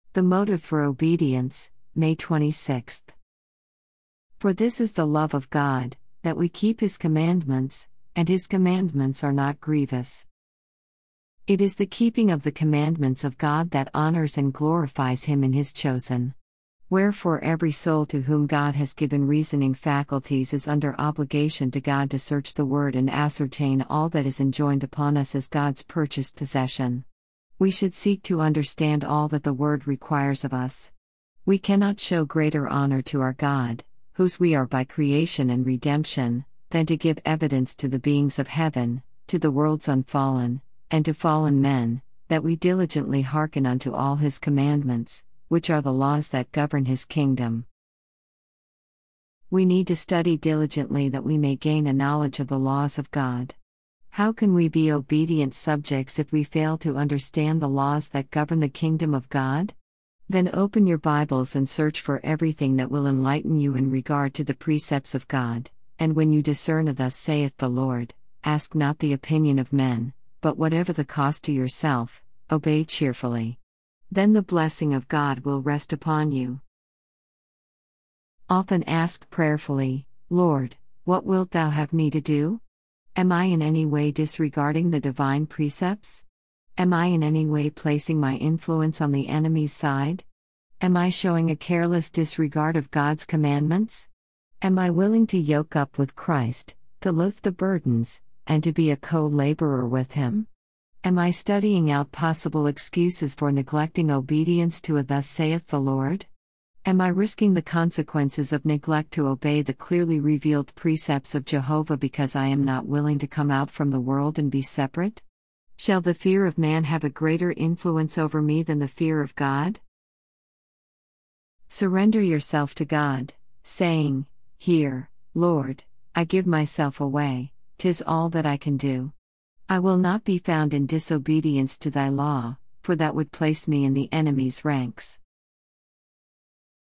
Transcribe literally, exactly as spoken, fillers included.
The motive for obedience, May twenty-sixth. For this is the love of God, that we keep His commandments, and His commandments are not grievous. It is the keeping of the commandments of God that honors and glorifies Him in His chosen. Wherefore every soul to whom God has given reasoning faculties is under obligation to God to search the Word and ascertain all that is enjoined upon us as God's purchased possession. We should seek to understand all that the Word requires of us. We cannot show greater honor to our God, whose we are by creation and redemption, than to give evidence to the beings of heaven, to the worlds unfallen, and to fallen men, that we diligently hearken unto all His commandments, which are the laws that govern His kingdom. We need to study diligently that we may gain a knowledge of the laws of God. How can we be obedient subjects if we fail to understand the laws that govern the kingdom of God? Then open your Bibles and search for everything that will enlighten you in regard to the precepts of God, and when you discern a "Thus saith the Lord," ask not the opinion of men, but whatever the cost to yourself, obey cheerfully. Then the blessing of God will rest upon you. Often ask prayerfully, "Lord, what wilt Thou have me to do? Am I in any way disregarding the divine precepts? Am I in any way placing my influence on the enemy's side? Am I showing a careless disregard of God's commandments? Am I willing to yoke up with Christ, to lift the burdens, and to be a co-laborer with Him? Am I studying out possible excuses for neglecting obedience to a "Thus saith the Lord"? Am I risking the consequences of neglect to obey the clearly revealed precepts of Jehovah because I am not willing to come out from the world and be separate? Shall the fear of man have a greater influence over me than the fear of God? Surrender yourself to God, saying, "Here, Lord, I give myself away, 'tis all that I can do. I will not be found in disobedience to Thy law, for that would place me in the enemy's ranks.